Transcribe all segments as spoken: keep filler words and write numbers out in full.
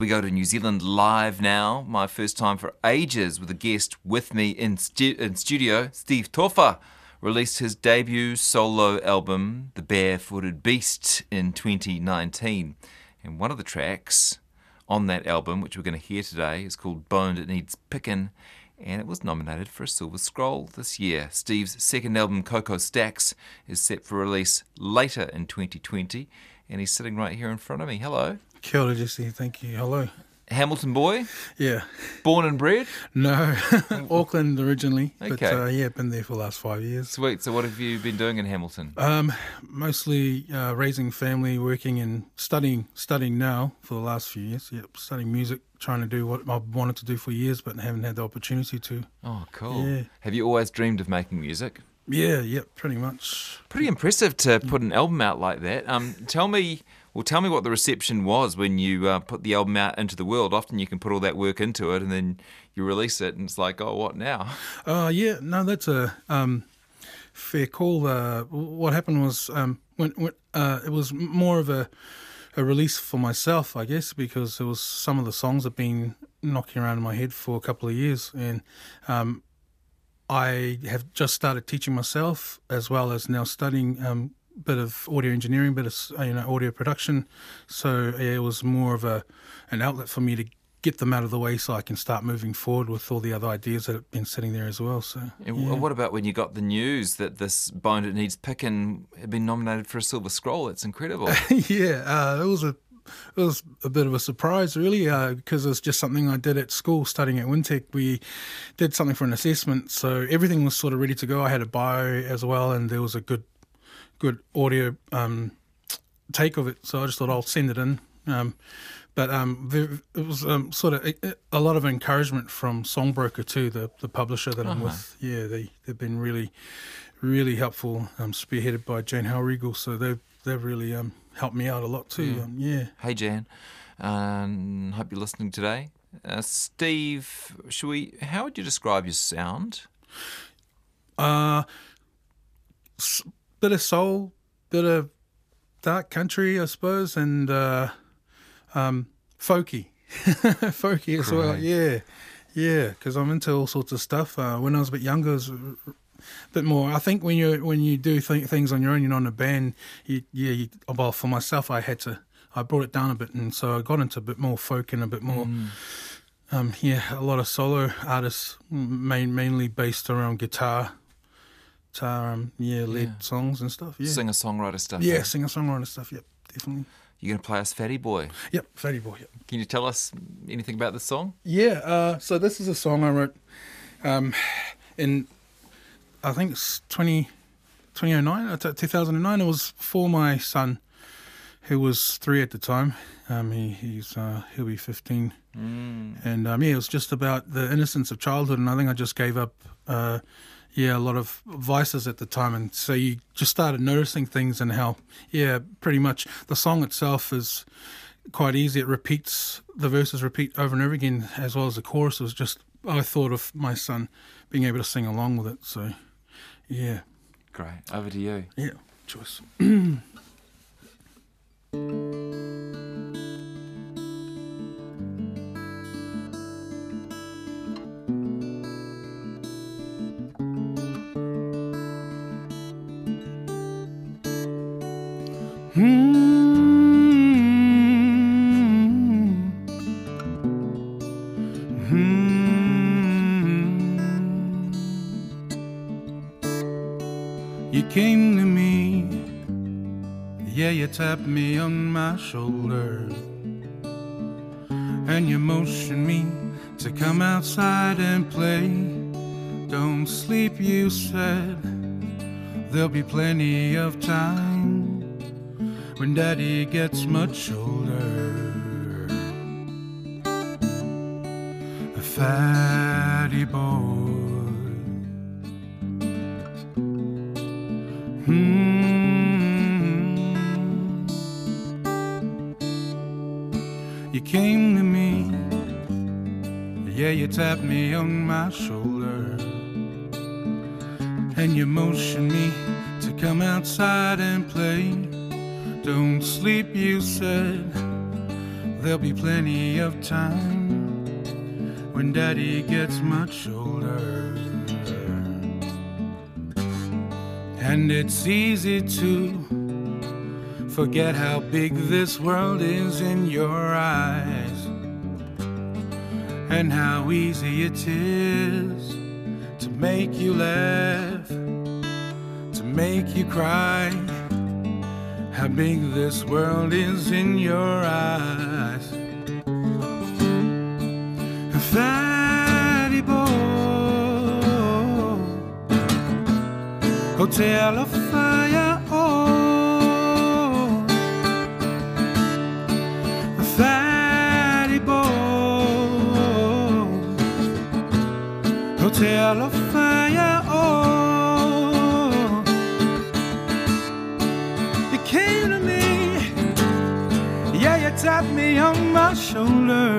We go to New Zealand live now. My first time for ages with a guest with me in, stu- in studio. Steve Tofa released his debut solo album, The Barefooted Beast, in twenty nineteen. And one of the tracks on that album, which we're going to hear today, is called Bone That Needs Pickin', and it was nominated for a Silver Scroll this year. Steve's second album, Coco Stacks, is set for release later in twenty twenty, and he's sitting right here in front of me. Hello. Kia ora, Jesse. Thank you. Hello. Hamilton boy? Yeah. Born and bred? No. Auckland originally. Okay. But uh, yeah, been there for the last five years. Sweet. So what have you been doing in Hamilton? Um, mostly uh, raising family, working and studying studying now for the last few years. Yep, studying music, trying to do what I wanted to do for years but haven't had the opportunity to. Oh, cool. Yeah. Have you always dreamed of making music? Yeah, yep, pretty much. Pretty impressive to put an album out like that. Um, tell me... Well, tell me what the reception was when you uh, put the album out into the world. Often you can put all that work into it and then you release it and it's like, oh, what now? Uh, yeah, no, that's a um, fair call. Uh, what happened was um, when, when uh, it was more of a, a release for myself, I guess, because it was some of the songs have been knocking around in my head for a couple of years. And um, I have just started teaching myself as well as now studying um bit of audio engineering, bit of you know audio production. So yeah, it was more of a an outlet for me to get them out of the way, so I can start moving forward with all the other ideas that have been sitting there as well. So and yeah. What about when you got the news that this Bone That Needs Pickin' had been nominated for a Silver Scroll? It's incredible. yeah, uh, it was a it was a bit of a surprise, really, uh, because it was just something I did at school, studying at Wintec. We did something for an assessment, so everything was sort of ready to go. I had a bio as well, and there was a good. good audio um, take of it, so I just thought I'll send it in. Um, but um, it was um, sort of a, a lot of encouragement from Songbroker too, the, the publisher that uh-huh. I'm with. Yeah, they, they've been really, really helpful, um, spearheaded by Jane Howell-Regal, so they've, they've really um, helped me out a lot too. Yeah. Um, yeah. Hey, Jan. Um, hope you're listening today. Uh, Steve, should we? How would you describe your sound? Uh... S- Bit of soul, bit of dark country, I suppose, and uh, um, folky, folky as well. Yeah, yeah, because I'm into all sorts of stuff. Uh, when I was a bit younger, it was a bit more. I think when you when you do th- things on your own, you're not in a band. You, yeah, you, well, for myself, I had to. I brought it down a bit, and so I got into a bit more folk and a bit more. Mm. Um, yeah, a lot of solo artists, main, mainly based around guitar. Guitar, um, yeah, lead yeah. songs and stuff. Yeah, singer-songwriter stuff. Yeah, eh? singer-songwriter stuff. Yep, definitely. You're gonna play us Fatty Boy. Yep, Fatty Boy. Yep. Can you tell us anything about this song? Yeah. Uh, so this is a song I wrote um, in, I think it's twenty, twenty oh nine, two thousand nine. It was for my son, who was three at the time. Um, he he's uh, he'll be fifteen, mm. and um, yeah, it was just about the innocence of childhood. And I think I just gave up. Uh, Yeah, a lot of vices at the time, and so you just started noticing things and how, yeah, pretty much the song itself is quite easy. It repeats, the verses repeat over and over again, as well as the chorus. It was just, I thought of my son being able to sing along with it, so, yeah. Great. Over to you. Yeah, choice. Hmm. Hmm. You came to me, yeah, you tapped me on my shoulder, and you motioned me to come outside and play. Don't sleep, you said, there'll be plenty of time when Daddy gets much older. A fatty boy. Hmm. You came to me, yeah, you tapped me on my shoulder, and you motioned me to come outside and play. Don't sleep, you said, there'll be plenty of time when Daddy gets much older. And it's easy to forget how big this world is in your eyes, and how easy it is to make you laugh, to make you cry, how big this world is in your eyes. Fatty boy, hotel of fire, oh, fatty boy, hotel of fire, oh. You came to me, yeah, you tapped me on my shoulder,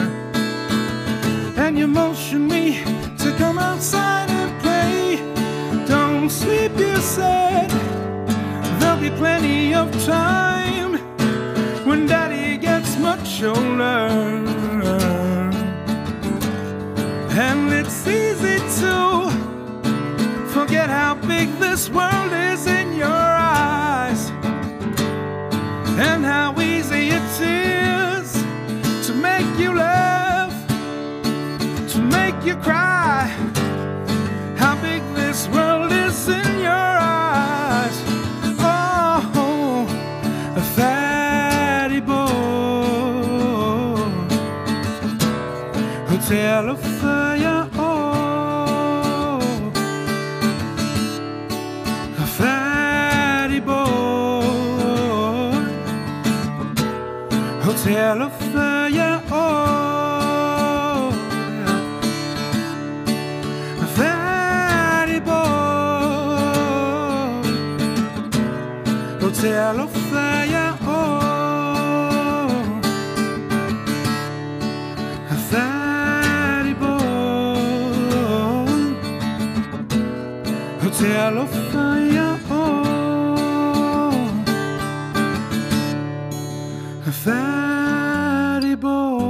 and you motioned me to come outside and play. Don't sleep, you said, there'll be plenty of time when Daddy gets much older. And it's easy to forget how big this world is in your eyes, and how easy it is to make you laugh, to make you cry, how big this world is in your eyes. Oh, a fatty boy, hotel of fire, oh, a fatty boy, hotel of fire, oh. Hotel of fire, oh, a fatty boy, hotel of fire, oh, a fatty boy.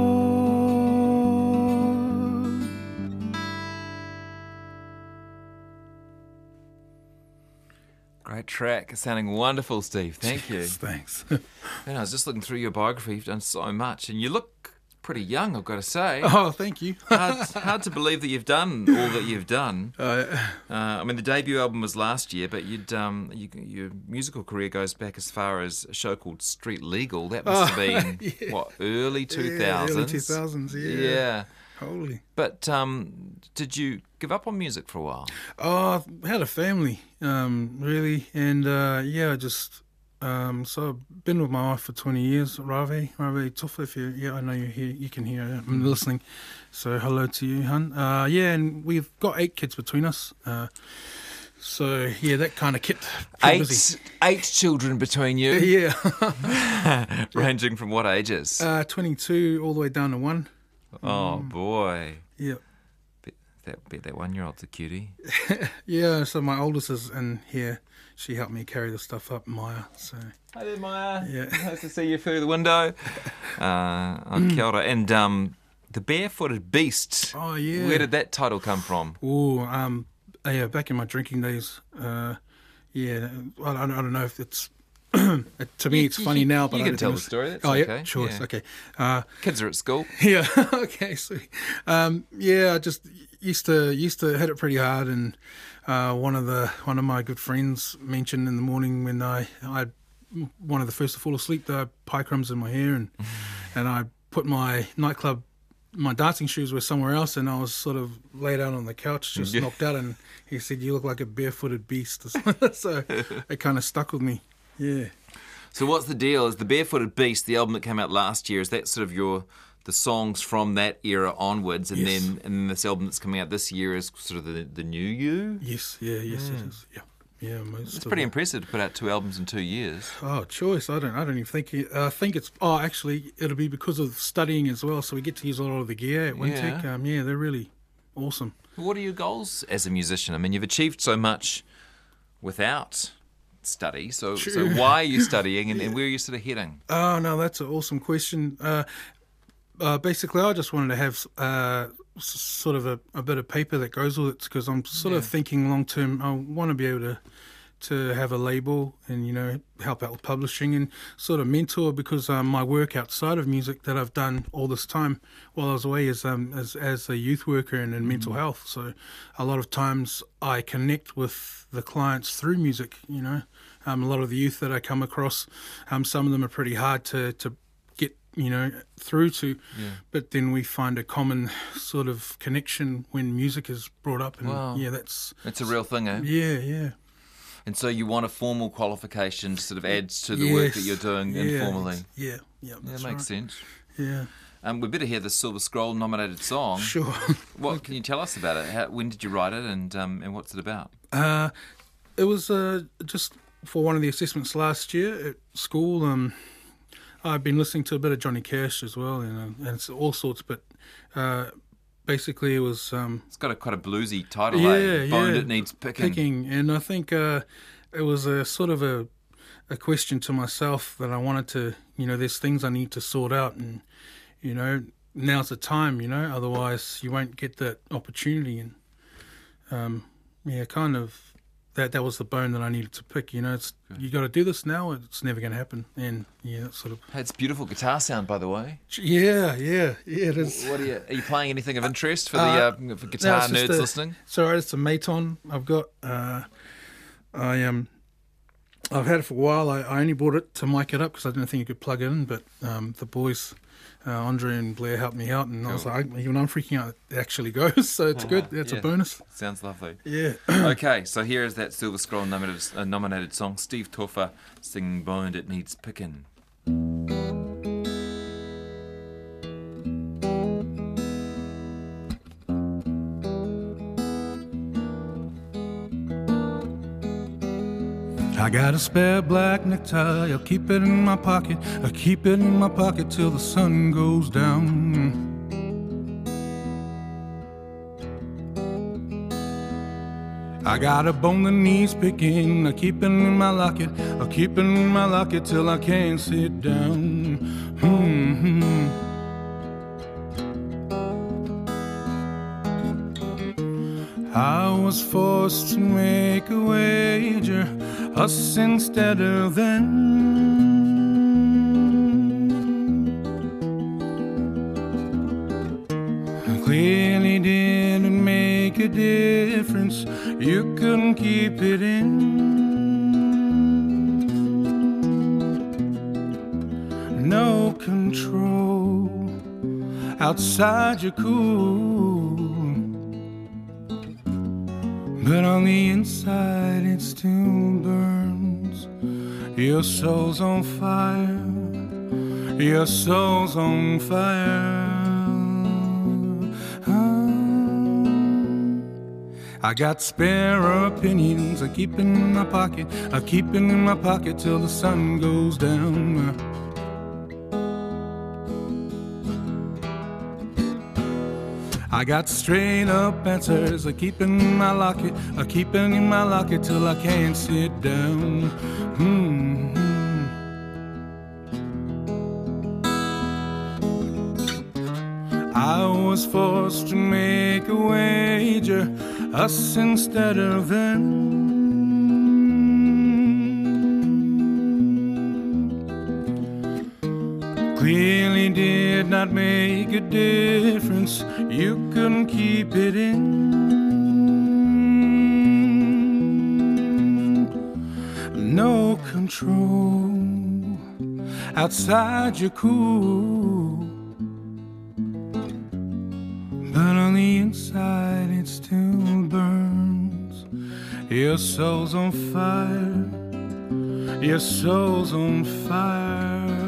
Great track. Sounding wonderful, Steve. Thank you. Thanks. And I was just looking through your biography. You've done so much, and you look pretty young, I've got to say. Oh, thank you. hard, hard to believe that you've done all that you've done. Uh, Uh, I mean, the debut album was last year, but you'd um, you, your musical career goes back as far as a show called Street Legal. That must have been, yeah. what, early two thousands? Yeah, early two thousands, yeah. Yeah. Holy. But um, did you give up on music for a while? Oh, I had a family, um, really, and uh, yeah, I just um, so I've been with my wife for twenty years. Ravi, Ravi Tufa, if you, yeah, I know you hear, you can hear, I'm listening. So hello to you, hun. Uh, yeah, and we've got eight kids between us. Uh, so yeah, that kind of kept Eight, busy. eight children between you, Yeah, ranging from what ages? uh, twenty-two all the way down to one. Oh boy, Yeah. bet that, bet that one-year-old's a cutie. Yeah, so my oldest is in here. She helped me carry the stuff up, Maya. So Hi there, Maya. Yeah. Nice to see you through the window. Uh, oh, kia ora. And um, The Barefooted Beast. oh yeah. Where did that title come from? Oh, um, uh, yeah, back in my drinking days. Uh, yeah, I don't, I don't know if it's. To me, it's funny now, but you I can don't tell think the it's- story. That's oh okay. yeah, sure. Yeah. Okay. Uh, Kids are at school. yeah. Okay. Sweet. Um, yeah, I just used to used to hit it pretty hard, and uh, one of the one of my good friends mentioned in the morning when I I one of the first to fall asleep, there were pie crumbs in my hair, and and I put my nightclub. My dancing shoes were somewhere else, and I was sort of laid out on the couch, just Yeah. knocked out. And he said, "You look like a barefooted beast." So it kind of stuck with me. Yeah. So what's the deal? Is The Barefooted Beast, the album that came out last year, is that sort of your the songs from that era onwards, and Yes. then and then this album that's coming out this year is sort of the the new you? Yes. Yeah. Yes. It is. Yeah. Yeah. Most It's of pretty it. impressive to put out two albums in two years. Oh, choice. I don't. I don't even think. It, I think it's. Oh, actually, it'll be because of studying as well. So we get to use a lot of the gear at Wintec. Yeah. Um, yeah, they're really awesome. What are your goals as a musician? I mean, you've achieved so much without study. So, so True. why are you studying, and, and where are you sort of heading? Oh no, that's an awesome question. Uh, Uh, basically, I just wanted to have uh, s- sort of a, a bit of paper that goes with it because I'm sort Yeah. of thinking long term. I want to be able to to have a label and, you know, help out with publishing and sort of mentor because um, my work outside of music that I've done all this time while I was away is um, as, as a youth worker and in mental health. So a lot of times I connect with the clients through music, you know. Um, a lot of the youth that I come across, um, some of them are pretty hard to, to get, you know, through to. Yeah. But then we find a common sort of connection when music is brought up. And Wow. yeah, that's... It's a real thing, eh? Yeah, yeah. And so you want a formal qualification to sort of adds to the work that Yes. you're doing Yeah, informally. it's- Yeah, yeah, Yeah, that's that makes right. sense. Yeah, Um, we better hear the Silver Scroll nominated song. sure. What can you tell us about it? How, when did you write it, and um, and what's it about? Uh, it was uh, just for one of the assessments last year at school. Um, I've been listening to a bit of Johnny Cash as well, you know, and it's all sorts. But uh, basically, it was um, It's got a quite a bluesy title. yeah, eh? Boned yeah, It Needs Picking. picking, and I think uh, it was a sort of a a question to myself that I wanted to, you know, there's things I need to sort out, and you know, now's the time, you know, otherwise you won't get that opportunity, and um, yeah, kind of. That that was the bone that I needed to pick. You know, it's you got to do this now. Or it's never going to happen. And yeah, it's sort of Hey, it's beautiful guitar sound, by the way. yeah, yeah, yeah. It is. What are you? Are you playing anything of interest for the Uh, uh, for guitar no, it's just nerds a- listening? Sorry, it's a Maton I've got. Uh, I um, I've had it for a while. I, I only bought it to mic it up because I didn't think you could plug it in. But um, the boys, uh, Andre and Blair, helped me out, and I was Cool. like, even I'm freaking out. It actually goes, so it's good. It's Yeah. a bonus. Sounds lovely. Yeah. Okay, so here is that Silver Scroll nominated, uh, nominated song. Steve Toffa singing Boned It Needs Picking. I got a spare black necktie, I'll keep it in my pocket. I'll keep it in my pocket till the sun goes down. I got a bone that needs picking, I'll keep it in my locket. I'll keep it in my locket till I can't sit down. Hmm. I was forced to make a wager, us instead of them. Clearly didn't make a difference, you couldn't keep it in. No control outside your cool. But on the inside it still burns. Your soul's on fire. Your soul's on fire. Ah. I got spare opinions. I keep it in my pocket. I keep it in my pocket till the sun goes down. I got straight up answers. I keep it in my locket. I keep it in my locket till I can't sit down. Mm-hmm. I was forced to make a wager, us instead of them. Clearly did not make a difference, you couldn't keep it in. No control outside your cool. But on the inside it still burns. Your soul's on fire. Your soul's on fire.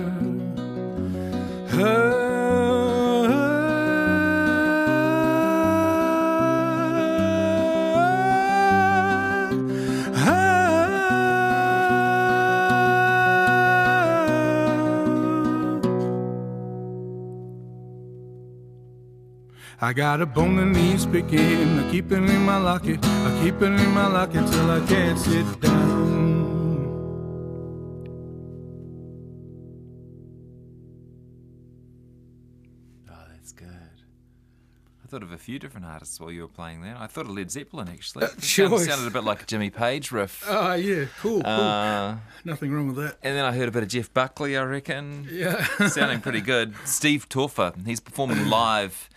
I got a bone that needs picking. I keep it in my locket. I keep it in my locket till I can't sit down. good. I thought of a few different artists while you were playing that. I thought of Led Zeppelin, actually. Uh, It sure. sounded, sounded a bit like a Jimmy Page riff. Oh, yeah, cool, cool. Uh, Nothing wrong with that. and then I heard a bit of Jeff Buckley, I reckon. Yeah. Sounding pretty good. Steve Toffa, he's performing live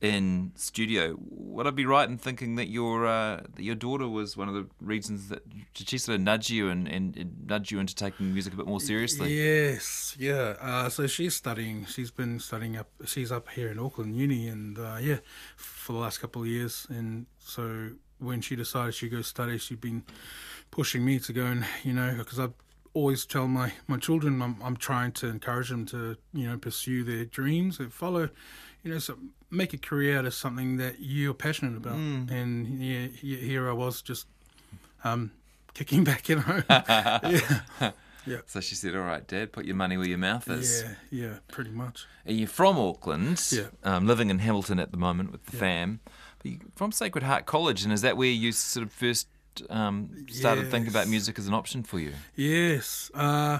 in studio. Would I be right in thinking that your uh, that your daughter was one of the reasons that did she sort of nudge you and, and, and nudge you into taking music a bit more seriously? Yes, yeah. Uh, so she's studying. She's been studying up. She's up here in Auckland Uni, and uh, yeah, for the last couple of years. And so when she decided she'd go study, she'd been pushing me to go and you know because I've always tell my my children I'm, I'm trying to encourage them to you know pursue their dreams, and follow, you know, so make a career out of something that you're passionate about. Mm. And yeah, here I was just um, kicking back, you know. yeah. Yeah. So she said, all right, Dad, put your money where your mouth is. Yeah, yeah, pretty much. And you're from Auckland, Yeah. um, living in Hamilton at the moment with the Yeah. fam. But you're from Sacred Heart College, and is that where you sort of first um, started thinking about Yes. music as an option for you? Yes. Uh,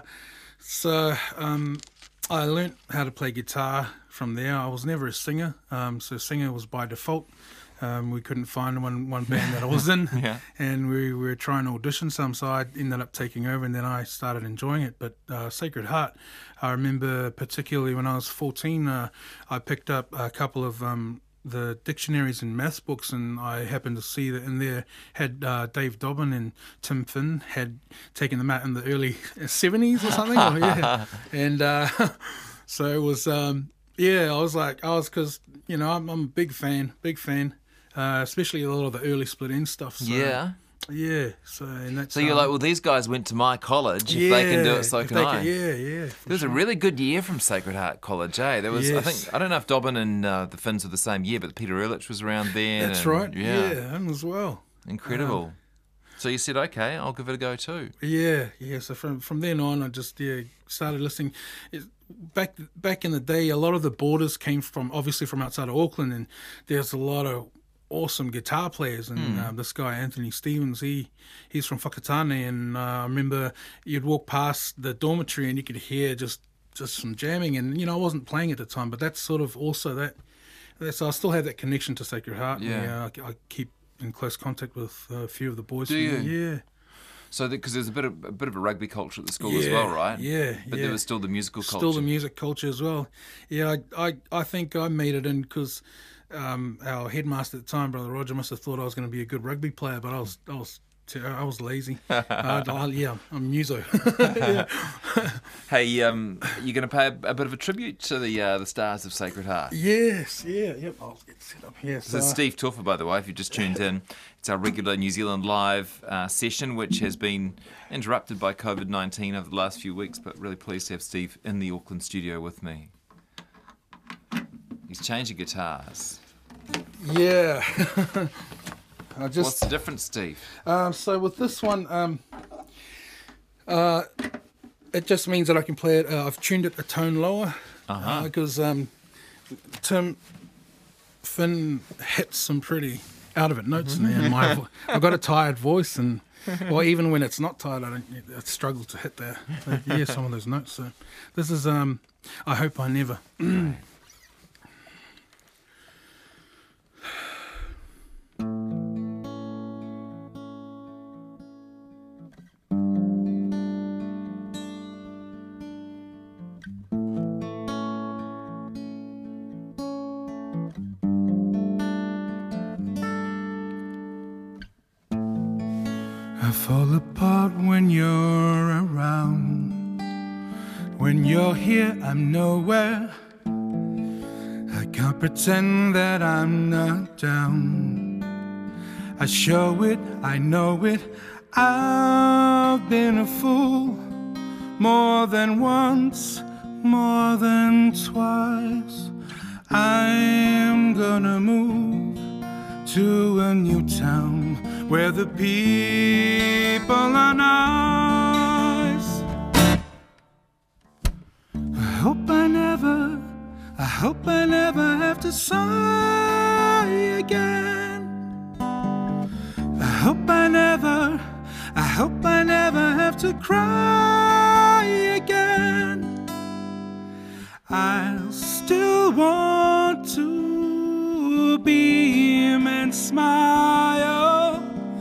so um, I learnt how to play guitar from there. I was never a singer, um, so singer was by default. Um, we couldn't find one one band that I was in, Yeah. and we were trying to audition some, so I ended up taking over, and then I started enjoying it. But uh, Sacred Heart, I remember particularly when I was fourteen, uh, I picked up a couple of um, the dictionaries and maths books, and I happened to see that in there had uh, Dave Dobbin and Tim Finn had taken them out in the early seventies or something. or, yeah, and uh, so it was. Um, Yeah, I was like, I was, because, you know, I'm, I'm a big fan, big fan, uh, especially a lot of the early Split End stuff. So, Yeah. Yeah, so, and that's. So you're um, like, well, these guys went to my college. If they can do it, so if can they I. yeah, yeah. for There was a sure. really good year from Sacred Heart College, eh? There was, I Yes. think, I don't know if Dobbin and uh, the Finns were the same year, but Peter Ehrlich was around then. That's and- right, Yeah. yeah, him as well. Incredible. so you said, okay, I'll give it a go too. Yeah, yeah. So from from then on, I just yeah started listening. It, back back in the day, a lot of the boarders came from obviously from outside of Auckland, and there's a lot of awesome guitar players. And Hmm. uh, this guy Anthony Stevens, he he's from Whakatane, and uh, I remember you'd walk past the dormitory and you could hear just just some jamming. And you know, I wasn't playing at the time, but that's sort of also that. So I still have that connection to Sacred Heart. Yeah. and, uh, I, I keep in close contact with a few of the boys. Do from you? there. Yeah. So because there's a bit of a bit of a rugby culture at the school as Yeah, well, right? yeah, But yeah. there was still the musical culture. Still the music culture as well. Yeah, I I, I think I made it in because um, our headmaster at the time, Brother Roger, must have thought I was going to be a good rugby player, but I was I was too, I was lazy. uh, I, yeah, I'm muso. yeah. Hey, um, you're going to pay a, a bit of a tribute to the uh, the stars of Sacred Heart. Yes, yeah, yep. I'll get set up here. So So, Steve Toffa, by the way, if you just tuned in, it's our regular New Zealand Live uh, session, which has been interrupted by COVID nineteen over the last few weeks, but really pleased to have Steve in the Auckland studio with me. He's changing guitars. yeah. I What's just the difference, Steve? um, so with this one, um, uh, it just means that I can play it. Uh, I've tuned it a tone lower Uh-huh. because um, Tim Finn hits some pretty out of it notes in there. And my vo- I've got a tired voice, and well, even when it's not tired, I don't. I struggle to hit the, the yeah some of those notes. So this is um, I hope I never. I fall apart when you're around. When you're here, I'm nowhere. I can't pretend that I'm not down. I show it, I know it. I've been a fool more than once, more than twice. I'm gonna move to a new town where the people are nice. I hope I never, I hope I never have to sigh again. I hope I never, I hope I never have to cry again. I still want to beam and smile.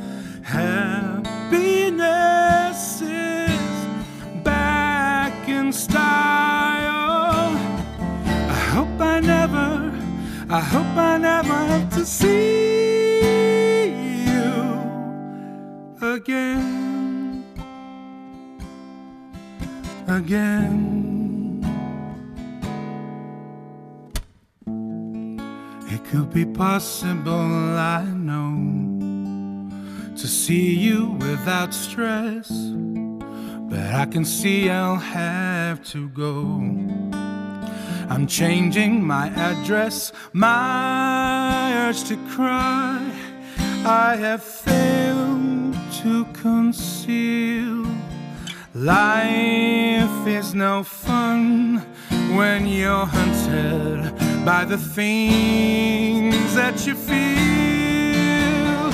Happiness is back in style. I hope I never, I hope I never have to see you again, again. It could be possible, I know, to see you without stress, but I can see I'll have to go. I'm changing my address, my urge to cry I have failed to conceal. Life is no fun when you're hunted by the things that you feel.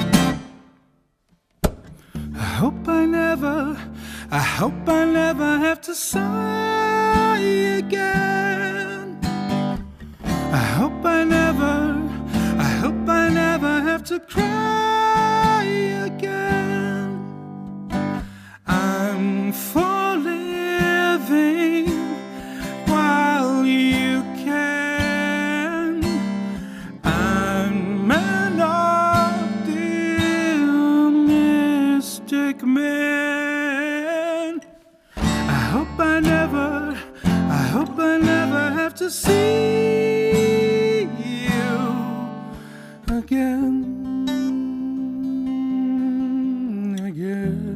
I hope I never, I hope I never have to sigh again. I hope I never, I hope I never have to cry again. I'm for living while you can. I'm an optimistic man. I hope I never, I hope I never have to see you again, again.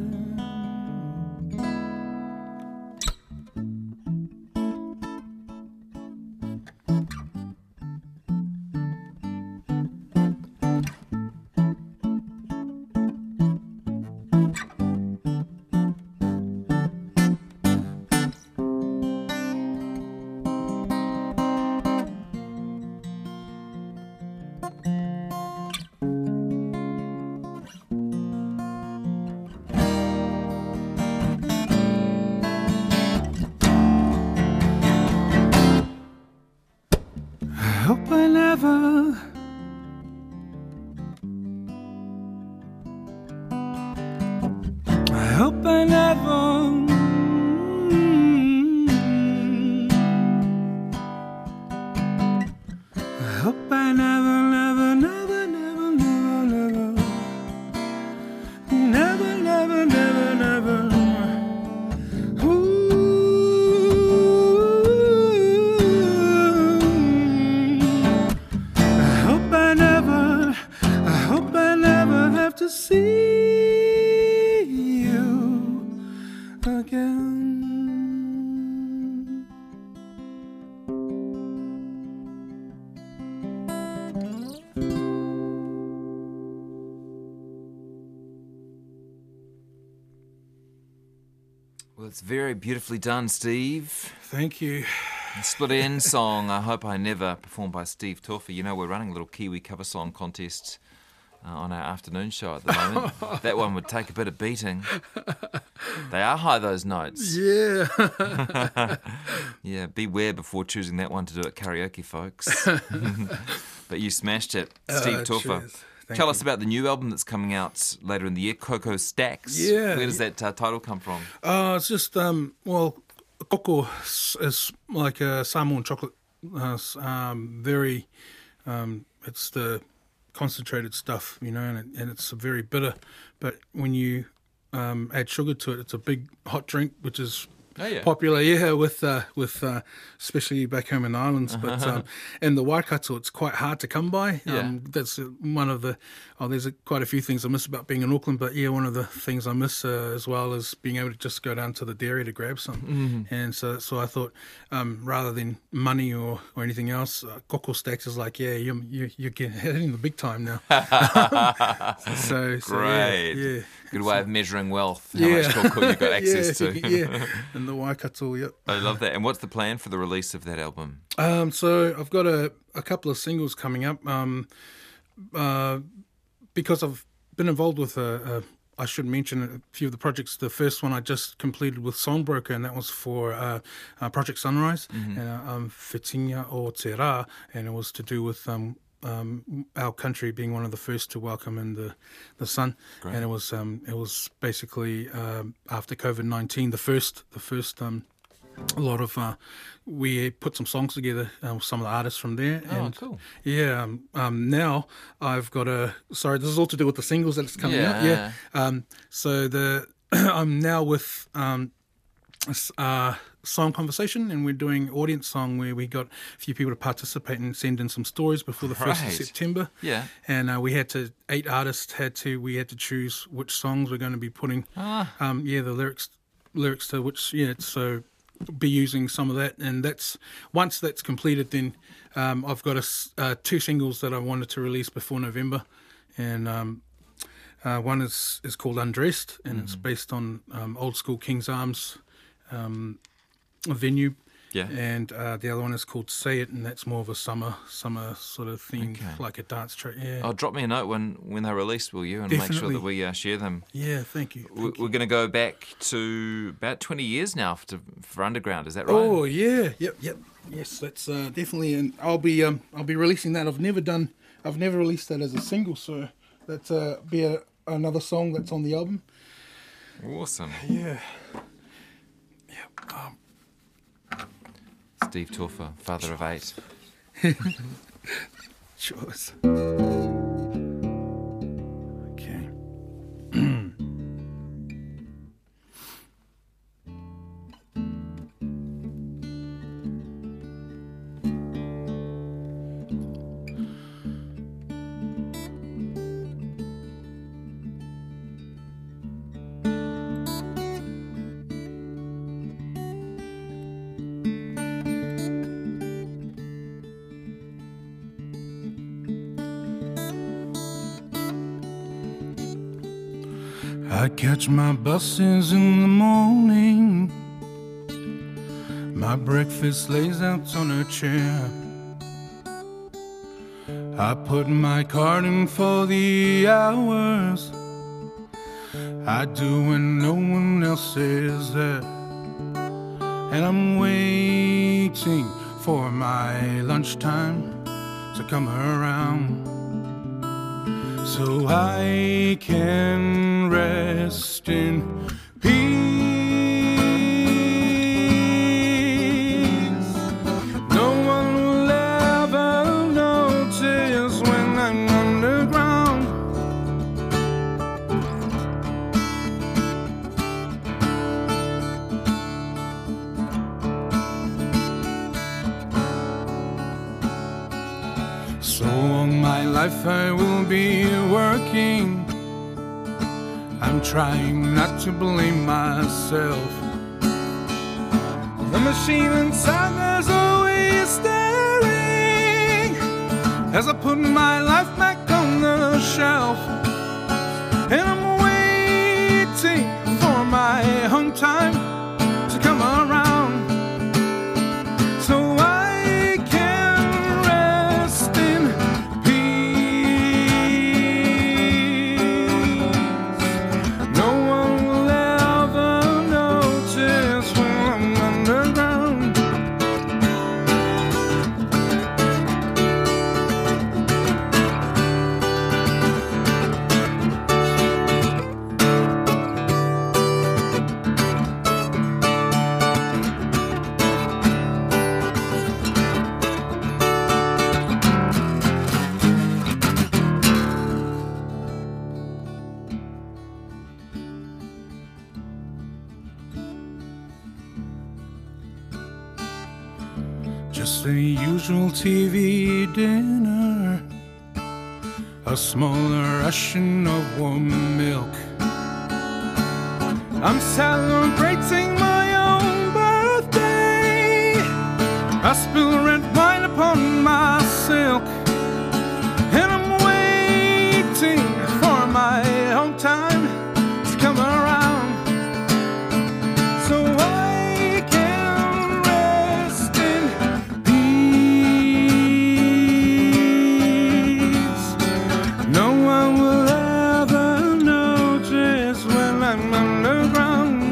I hope I never, I hope I never, I hope I never, never, never, never, never, never, never, never, never, never. To see you again. Well, it's very beautifully done, Steve. Thank you. The split end song, I Hope I Never, performed by Steve Toffa. You know, we're running a little Kiwi cover song contest Uh, on our afternoon show at the moment. That one would take a bit of beating. They are high, those notes. Yeah. Yeah, beware before choosing that one to do at karaoke, folks. But you smashed it, Steve Uh, Toffa. cheers. Thank Tell you. us about the new album that's coming out later in the year, Coco Stacks. Yeah. Where does that uh, title come from? Uh, it's just, um, well, koko is, is like a Samoan chocolate. Uh, s- um, very, um, it's the concentrated stuff, you know, and, it, and it's very bitter. But when you um, add sugar to it, it's a big hot drink, which is Oh, yeah. popular, yeah, with uh, with uh, especially back home in the islands. But um, and the Waikato, it's quite hard to come by. Yeah. Um, that's uh, one of the. Oh, there's a, quite a few things I miss about being in Auckland. But yeah, one of the things I miss uh, as well is being able to just go down to the dairy to grab some. Mm-hmm. And so, so I thought, um, rather than money or, or anything else, uh, Koko Stacks is like, yeah, you you you're getting the big time now. so, so Great. yeah, yeah. Good way of measuring wealth, how Yeah. much cocoa you got access yeah, to. yeah, and the Waikato, yep. I love that. And what's the plan for the release of that album? Um, so I've got a, a couple of singles coming up. Um, uh, because I've been involved with a, a, I should mention a few of the projects. The first one I just completed with Songbroker, and that was for uh, uh, Project Sunrise, Mm-hmm. and uh, um, Whitinga o Te Rā, and it was to do with um, um, our country being one of the first to welcome in the the sun, Great. and it was um, it was basically um, after COVID nineteen, the first the first. Um, a lot of uh, we put some songs together uh, with some of the artists from there. Oh, and cool. Yeah, um, um, now I've got a. Sorry, this is all to do with the singles that's coming out. Yeah. Yeah. Um, so the I'm now with um, a s- uh, Song Conversation, and we're doing audience song where we got a few people to participate and send in some stories before the first of Right. September. Yeah. And uh, we had to eight artists had to we had to choose which songs we're going to be putting. Ah. Um, yeah, the lyrics lyrics to which yeah so. Be using some of that, and that's once that's completed, then um, I've got a s uh, two singles that I wanted to release before November, and um, uh, one is is called Undressed, and it's based on um, old school King's Arms um, venue, Yeah. and uh, the other one is called Say It, and that's more of a summer summer sort of theme, Okay. like a dance track. Yeah, Oh, drop me a note when, when they're released, will you? And make sure Definitely. that we uh, share them. yeah. Thank you. We- Thank you. We're going to go back to about twenty years now for, for Underground. Is that right? Oh yeah, yep, yep, yes. That's uh, definitely, and I'll be um, I'll be releasing that. I've never done, I've never released that as a single, so that's uh, be a, another song that's on the album. Awesome. Yeah, yeah. Um, Steve Toffa, father of eight. sure. Okay. I catch my buses in the morning. My breakfast lays out on a chair. I put my card in for the hours I do when no one else is there. And I'm waiting for my lunchtime to come around, so I can rest in peace. No one will ever notice when I'm underground. So all my life I will be working. I'm trying not to blame myself. The machine inside there's always staring as I put my life back on the shelf. And I'm waiting for my home time to come around, so I can rest in peace. No one will ever notice when I'm underground. Just the usual T V dinner, a smaller ration of warm milk. I'm celebrating my own birthday. I spill red wine upon my silk, and I'm waiting for my home time to come around, so I can rest in peace. No one will ever notice when I'm underground.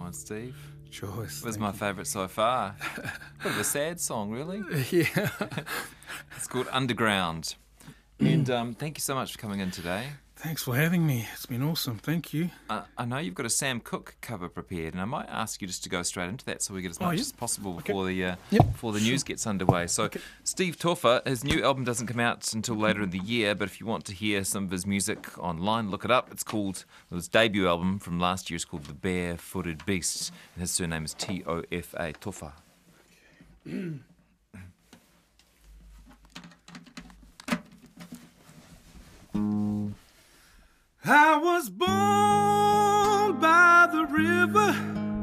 one, Steve. Choice. It was my favourite so far. Bit of a sad song, really. Yeah. It's called Underground. And um, thank you so much for coming in today. Thanks for having me. It's been awesome. Thank you. Uh, I know you've got a Sam Cooke cover prepared, and I might ask you just to go straight into that so we get as Oh, much yeah. as possible Okay. before the uh, Yep, before the sure. news gets underway. So, Okay. Steve Toffa, his new album doesn't come out until later in the year, but if you want to hear some of his music online, look it up. It's called his debut album from last year is called The Barefooted Beast, and his surname is T O F A, Toffa. I was born by the river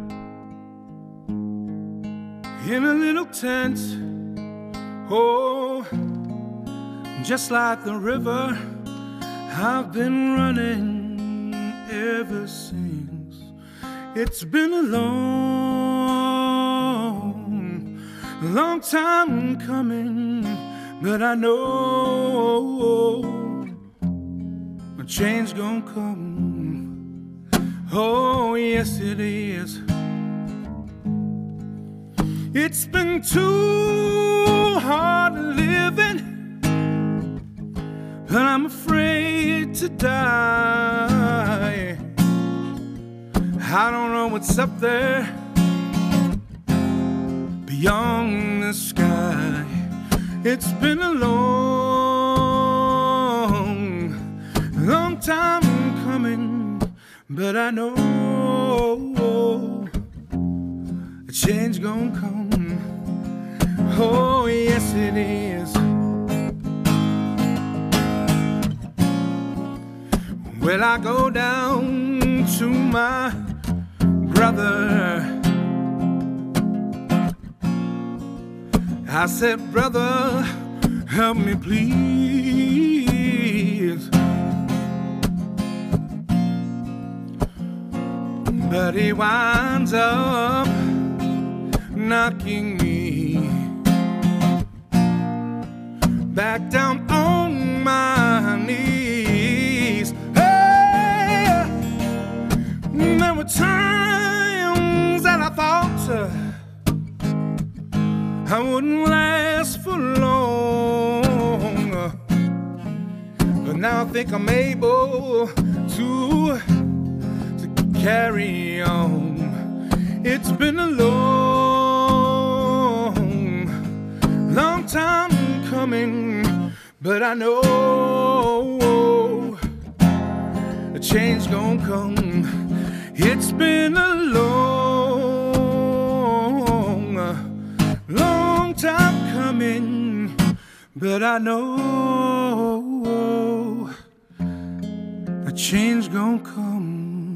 in a little tent. Oh, just like the river, I've been running ever since. It's been a long, long time coming, but I know a change gonna come. Oh, yes it is. It's been too hard living, but I'm afraid to die. I don't know what's up there beyond the sky. It's been a long, long time coming, but I know a change gonna come. Oh, yes it is. Well, I go down to my brother. I said, brother, help me please. But he winds up knocking me back down on my knees. Hey, there were times that I thought uh, I wouldn't last for long, uh, but now I think I'm able to carry on. It's been a long, long time coming, but I know a change gonna come. It's been a long, long time coming, but I know a change gonna come.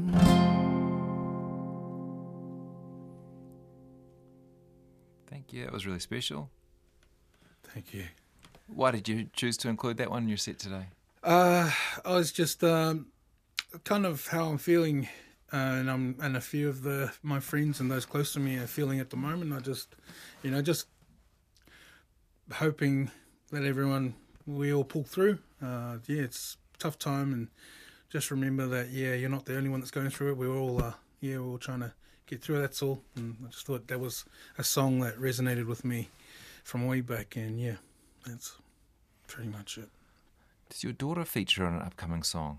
Thank you. That was really special. Thank you. Why did you choose to include that one in your set today? Uh, I was just um, kind of how I'm feeling, uh, and I'm and a few of the my friends and those close to me are feeling at the moment. I just, you know, just hoping that everyone we all pull through. Uh, yeah, it's a tough time, and just remember that yeah, you're not the only one that's going through it. We're all uh, yeah, we're all trying to get through it. That's all. And I just thought that was a song that resonated with me from way back, and yeah, that's pretty much it. Does your daughter feature on an upcoming song?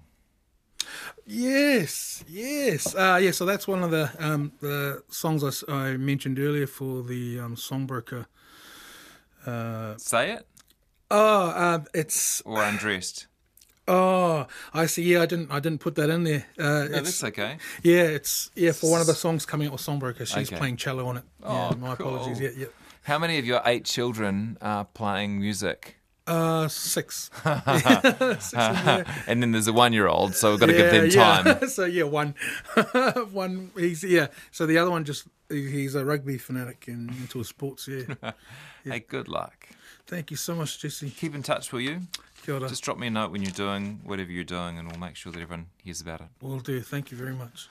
Yes, yes, uh, yeah. So that's one of the um, the songs I, s- I mentioned earlier for the um, Songbroker. Uh, Say it oh, uh, it's or undressed? oh, I see. Yeah, I didn't I didn't put that in there. Uh, No, it's, that's okay. yeah, it's yeah for one of the songs coming out with Songbroker. She's Okay. playing cello on it. Oh, yeah, my cool. apologies. Yeah, yeah. How many of your eight children are playing music? Uh, six. Six, yeah. And then there's a one-year-old, so we've got to give them yeah. time. So yeah, one, one. He's yeah. So the other one just he- he's a rugby fanatic and into his sports. Yeah. Hey, good luck. Thank you so much, Jesse. Keep in touch, will you? Kia ora. Just drop me a note when you're doing whatever you're doing, and we'll make sure that everyone hears about it. Will do. Thank you very much.